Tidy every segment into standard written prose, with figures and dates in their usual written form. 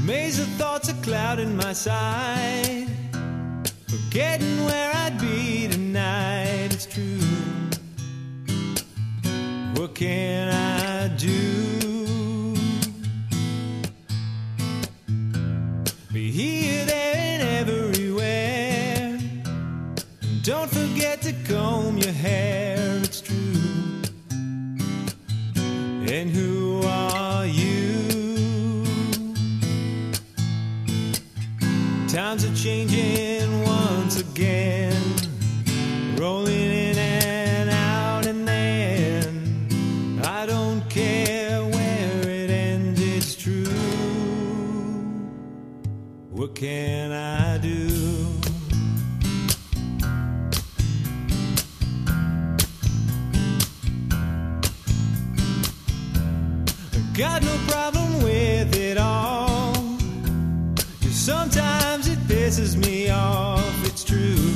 maze of thoughts are clouding my sight, forgetting where I'd be tonight. It's true. What can I do? Be here, there, and everywhere. And don't forget to comb your hair. It's true. And who are you? Times are changing once again, rolling in and out, and then I don't care where it ends. It's true. What can I do? Got no problem with it all, just sometimes it pisses me off. It's true.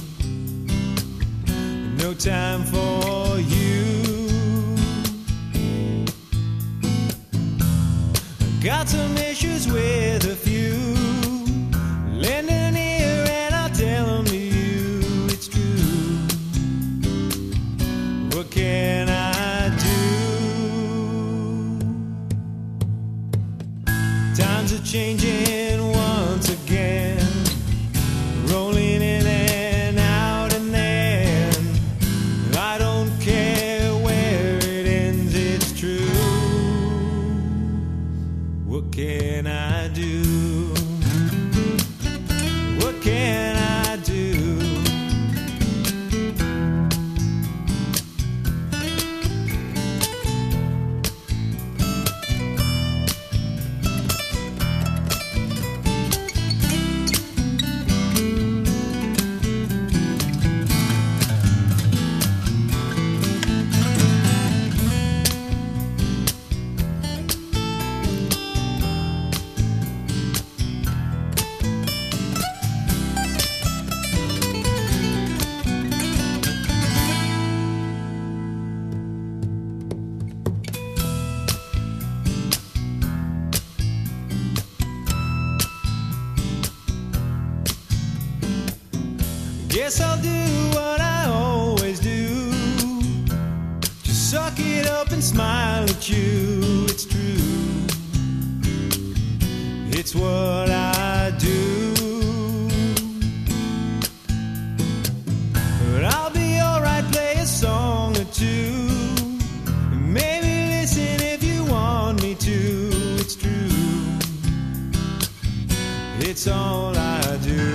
No time for you. Got some issues with a few. Lend an ear and I'll tell them to you. It's true. What can I do? Times are changing once again, rolling in and out, and then I don't care where it ends. It's true. What can I do? What can I do? Guess I'll do what I always do, just suck it up and smile at you. It's true. It's what I do. But I'll be alright, play a song or two, and maybe listen if you want me to. It's true. It's all I do.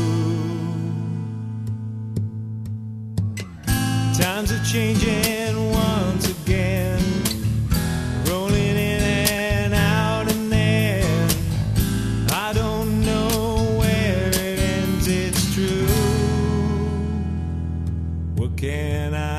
Times are changing once again, rolling in and out, and then I don't know where it ends. It's true. What can I